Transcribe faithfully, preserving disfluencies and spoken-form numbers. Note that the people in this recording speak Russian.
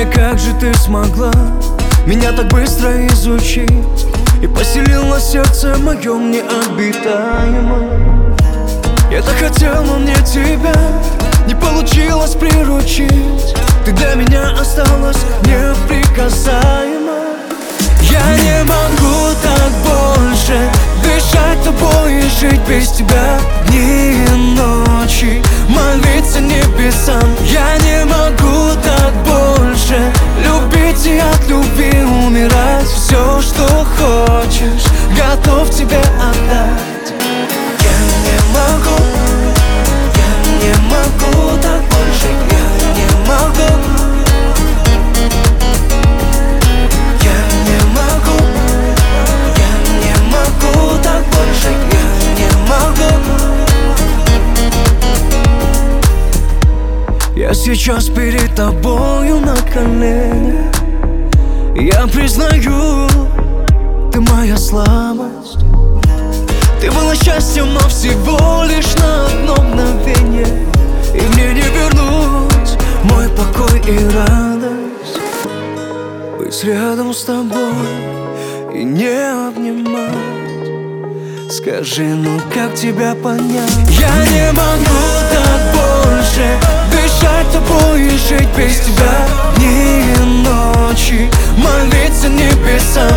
как же ты смогла меня так быстро изучить и поселила сердце моем необитаемом? Я так хотел, но мне тебя не получилось приручить. Ты для меня осталась неприкасаема. Я не могу так больше дышать тобой и жить без тебя дни и ночи, молиться небесам. Я не могу так больше любить и от любви умирать. Все, что хочешь, готов тебе отдать. Я не могу, я не могу так больше, я не могу. Я сейчас перед тобою на коленях. Я признаю, ты моя слабость. Ты была счастьем, но всего лишь на одно мгновение, и мне не вернуть мой покой и радость. Быть рядом с тобой и не обнимать. Скажи, ну как тебя понять? Я не могу так больше дышать тобой и жить без тебя дни и ночи, молиться небесам.